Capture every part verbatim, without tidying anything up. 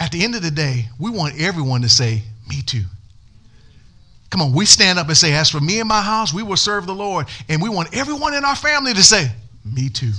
at the end of the day, we want everyone to say, me too. Come on, we stand up and say, as for me and my house, we will serve the Lord. And we want everyone in our family to say, me too.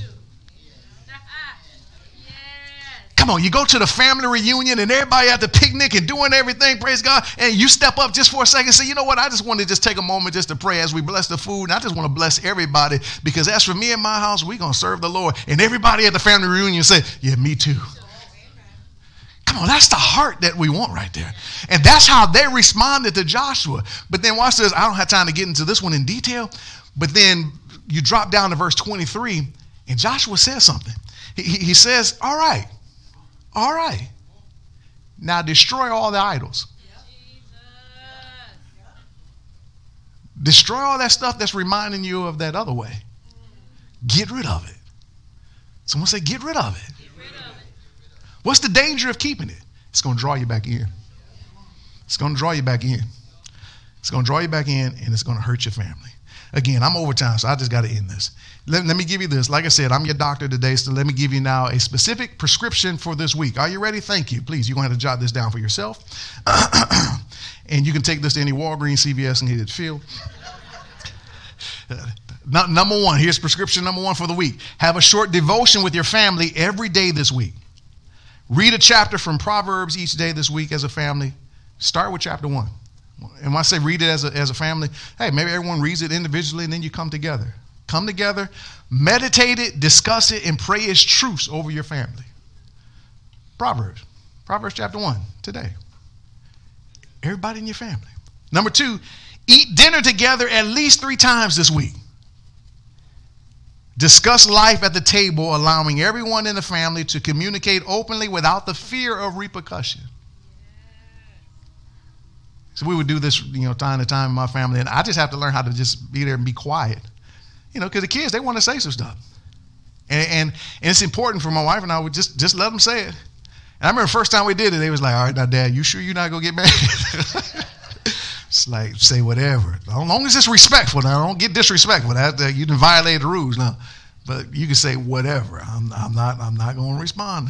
Come on, you go to the family reunion and everybody at the picnic and doing everything, praise God, and you step up just for a second and say, you know what, I just want to just take a moment just to pray as we bless the food, and I just want to bless everybody, because as for me and my house, we're going to serve the Lord. And everybody at the family reunion say, yeah, me too. Come on, that's the heart that we want right there. And that's how they responded to Joshua. But then watch this, I don't have time to get into this one in detail, but then you drop down to verse twenty-three, and Joshua says something. He, he says, all right. All right. Now destroy all the idols. Destroy all that stuff that's reminding you of that other way. Get rid of it. Someone say, get rid of it. Get rid of it. What's the danger of keeping it? It's going to draw you back in. It's going to draw you back in. It's going to draw you back in, and it's going to hurt your family. Again, I'm over time, so I just got to end this. Let, let me give you this. Like I said, I'm your doctor today, so let me give you now a specific prescription for this week. Are you ready? Thank you. Please, you're going to have to jot this down for yourself. And you can take this to any Walgreens, C V S, and get it filled. Uh, number one, here's prescription number one for the week. Have a short devotion with your family every day this week. Read a chapter from Proverbs each day this week as a family. Start with chapter one. And when I say read it as a, as a family, hey, maybe everyone reads it individually and then you come together. Come together, meditate it, discuss it, and pray its truths over your family. Proverbs. Proverbs chapter one, today. Everybody in your family. Number two, eat dinner together at least three times this week. Discuss life at the table, allowing everyone in the family to communicate openly without the fear of repercussion. So we would do this, you know, time to time in my family, and I just have to learn how to just be there and be quiet, you know, because the kids, they want to say some stuff, and, and and it's important for my wife and I would just just let them say it. And I remember the first time we did it, they was like, "All right, now, Dad, you sure you're not gonna get mad?" It's like, say whatever, as long as it's respectful. Now, don't get disrespectful. That uh, you didn't violate the rules now, but you can say whatever. I'm, I'm not I'm not going to respond.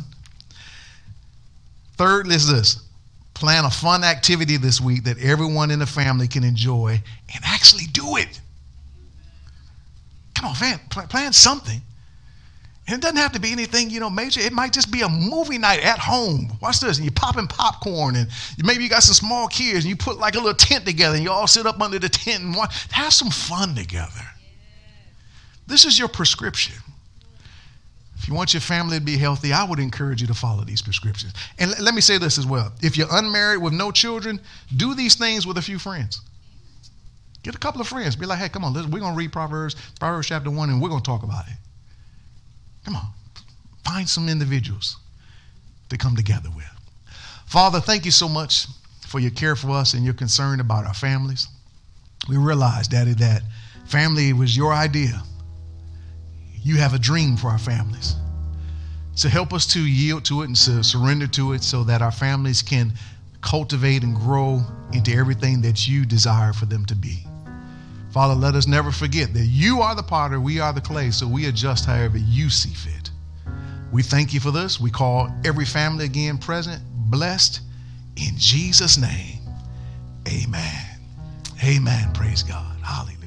Third is this. Plan a fun activity this week that everyone in the family can enjoy and actually do it. Come on, man, plan something. And it doesn't have to be anything, you know, major. It might just be a movie night at home. Watch this. And you're popping popcorn, and maybe you got some small kids, and you put like a little tent together, and you all sit up under the tent and watch. Have some fun together. This is your prescription. If you want your family to be healthy, I would encourage you to follow these prescriptions. And let me say this as well. If you're unmarried with no children, do these things with a few friends. Get a couple of friends. Be like, hey, come on, we're going to read Proverbs, Proverbs chapter one, and we're going to talk about it. Come on. Find some individuals to come together with. Father, thank you so much for your care for us and your concern about our families. We realize, Daddy, that family was your idea. You have a dream for our families. So help us to yield to it and to surrender to it so that our families can cultivate and grow into everything that you desire for them to be. Father, let us never forget that you are the potter, we are the clay, so we adjust however you see fit. We thank you for this. We call every family again present, blessed, in Jesus' name. Amen. Amen. Praise God. Hallelujah.